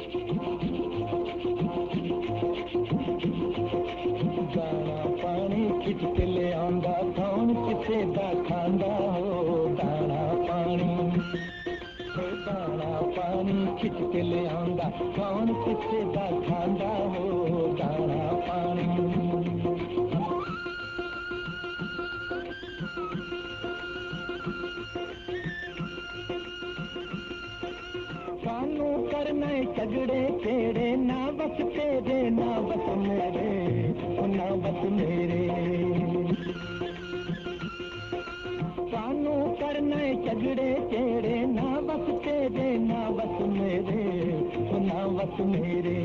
दाना पानी खिच के ले आंदा कौन किसे दा खांदा हो दाना पानी खिच के ले आंदा कौन किसे दा खांदा हो दाना पानी कानू करना झगड़े तेरे ना बस तेरे ना बस मेरे ना बस मेरे कानू करना झगड़े तेरे ना बस तेरे ना बस मेरे ना बस मेरे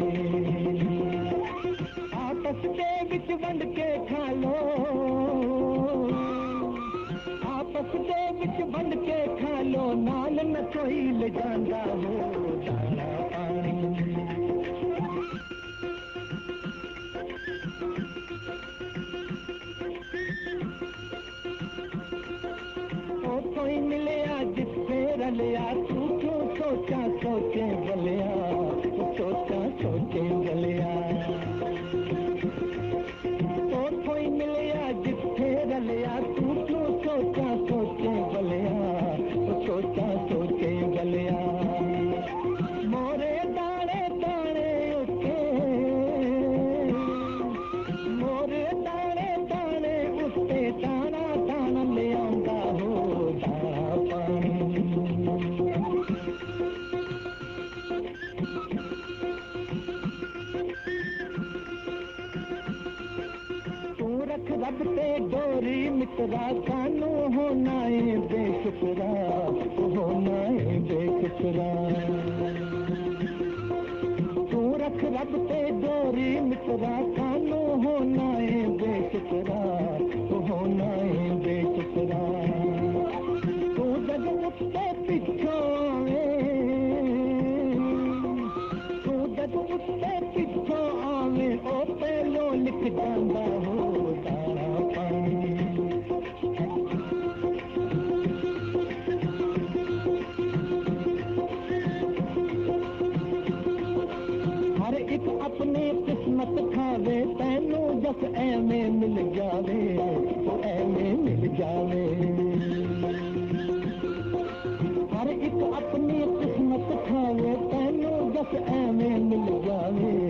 आपस के बिच वंड के खा लो आपस के बिच वंड के खा लो नाल न कोई ले जांदा हो दाना पानी कोई मिलया जिससे रलिया तू क्यों सोचा सोचे गलिया सोचा सोचे गलिया कोई मिलया जिससे रलिया तू क्यों सोचा सोचे गलिया सोचा सोचे गलिया मोरे दाने दाने उठे मोरे दाने दाने उठे दाना दाना ले आंदा हो दाना पानी तू रख रब ते डोरी मित्रा कानू होना है बेशुक्रा होना है बेशुक्रा तू रख रब ते डोरी मित्रा कानू होना है बेशुक्रा होना है बेशुक्रा तू जग उत्ते पिछों आवे तू जग उत्ते पिछों आवे ओ पहलो लिख जांदा हो दाना पानी हर एक अपनी किस्मत खावे तैनू जस एवें मिल जावे तो एवें मिल जावे हर एक अपनी किस्मत खावे तैनू जस एवें मिल जावे